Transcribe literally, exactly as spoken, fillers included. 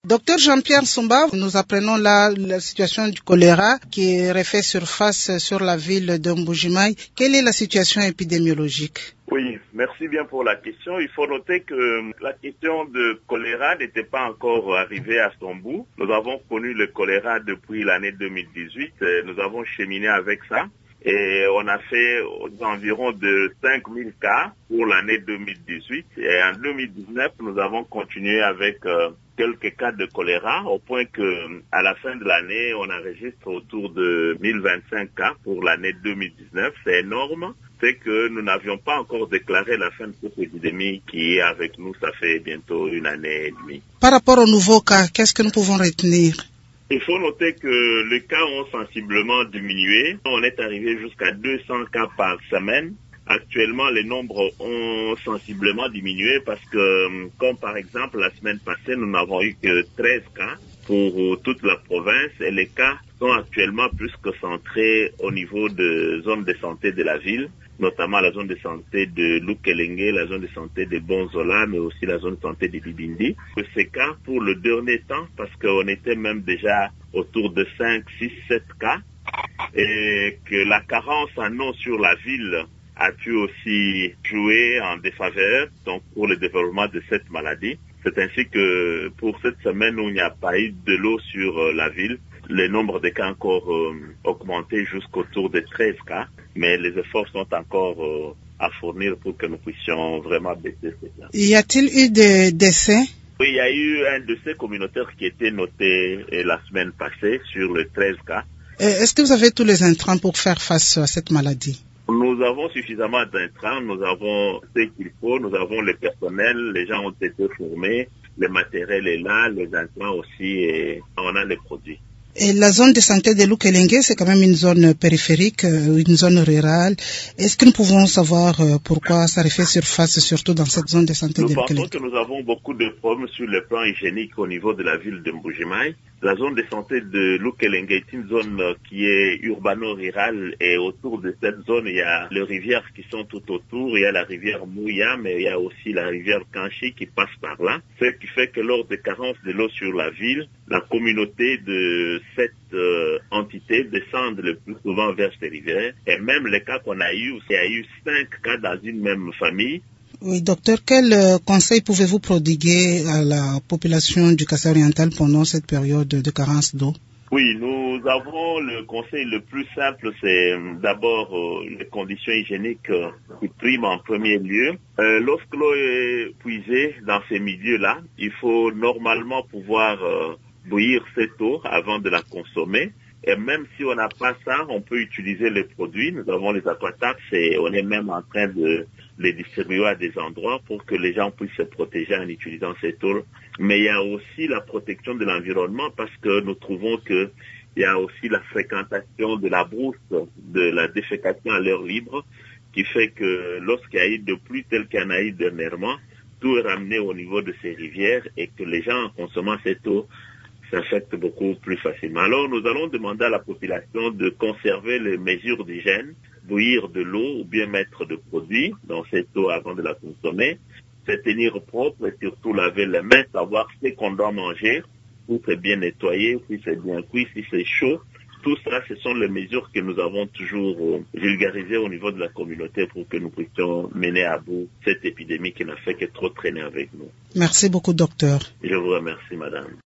Docteur Jean-Pierre Somba, nous apprenons là la situation du choléra qui refait surface sur la ville de Mbuji-Mayi. Quelle est la situation épidémiologique? Oui, merci bien pour la question. Il faut noter que la question de choléra n'était pas encore arrivée à son bout. Nous avons connu le choléra depuis l'année deux mille dix-huit. Nous avons cheminé avec ça. Et on a fait environ de cinq mille cas pour l'année deux mille dix-huit. Et en deux mille dix-neuf, nous avons continué avec euh, quelques cas de choléra, au point que à la fin de l'année, on enregistre autour de mille vingt-cinq cas pour l'année deux mille dix-neuf. C'est énorme. C'est que nous n'avions pas encore déclaré la fin de cette épidémie qui est avec nous, ça fait bientôt une année et demie. Par rapport aux nouveaux cas, qu'est-ce que nous pouvons retenir? Il faut noter que les cas ont sensiblement diminué. On est arrivé jusqu'à deux cents cas par semaine. Actuellement, les nombres ont sensiblement diminué parce que, comme par exemple la semaine passée, nous n'avons eu que treize cas pour toute la province et les cas sont actuellement plus que centrés au niveau de zones de santé de la ville, notamment la zone de santé de Lukelenge, la zone de santé de Bonzola, mais aussi la zone de santé de Bibindi. Ces cas, pour le dernier temps, parce qu'on était même déjà autour de cinq, six, sept cas, et que la carence en eau sur la ville a pu aussi jouer en défaveur, donc pour le développement de cette maladie. C'est ainsi que pour cette semaine où il n'y a pas eu de l'eau sur euh, la ville, le nombre de cas a encore euh, augmenté jusqu'autour de treize cas, mais les efforts sont encore euh, à fournir pour que nous puissions vraiment baisser ces cas. Y a-t-il eu des décès? Oui, il y a eu un décès communautaire qui était noté euh, la semaine passée sur les treize cas. Est-ce que vous avez tous les intrants pour faire face à cette maladie? Nous avons suffisamment d'intrants, nous avons ce qu'il faut, nous avons le personnel, les gens ont été formés, le matériel est là, les intrants aussi, et on a les produits. Et la zone de santé de Lukelenge, c'est quand même une zone périphérique, une zone rurale. Est-ce que nous pouvons savoir pourquoi ça refait surface, surtout dans cette zone de santé nous de Lukelenge? Nous pensons que nous avons beaucoup de problèmes sur le plan hygiénique au niveau de la ville de Mbuji-Mayi. La zone de santé de Lukelenge est une zone qui est urbano-rurale et autour de cette zone, il y a les rivières qui sont tout autour. Il y a la rivière Mouya, mais il y a aussi la rivière Kanchi qui passe par là. Ce qui fait que lors des carences de l'eau sur la ville, la communauté de cette euh, entité descend le plus souvent vers ces rivières. Et même les cas qu'on a eu, il y a eu cinq cas dans une même famille. Oui, docteur, quel euh, conseil pouvez-vous prodiguer à la population du Kasaï oriental pendant cette période de carence d'eau? Oui, nous avons le conseil le plus simple, c'est d'abord euh, les conditions hygiéniques euh, qui priment en premier lieu. Euh, lorsque l'eau est puisée dans ces milieux-là, il faut normalement pouvoir euh, bouillir cette eau avant de la consommer. Et même si on n'a pas ça, on peut utiliser les produits. Nous avons les aquataps et on est même en train de les distribuer à des endroits pour que les gens puissent se protéger en utilisant cette eau. Mais il y a aussi la protection de l'environnement parce que nous trouvons que il y a aussi la fréquentation de la brousse, de la défécation à l'air libre, qui fait que lorsqu'il y a eu de pluie telle qu'il y en a eu dernièrement, tout est ramené au niveau de ces rivières et que les gens en consommant cette eau s'infectent beaucoup plus facilement. Alors nous allons demander à la population de conserver les mesures d'hygiène, bouillir de l'eau ou bien mettre de produits dans cette eau avant de la consommer, se tenir propre et surtout laver les mains, savoir ce qu'on doit manger, si c'est bien nettoyé, si c'est bien cuit, si c'est chaud. Tout ça, ce sont les mesures que nous avons toujours euh, vulgarisées au niveau de la communauté pour que nous puissions mener à bout cette épidémie qui n'a fait que trop traîner avec nous. Merci beaucoup, docteur. Je vous remercie, madame.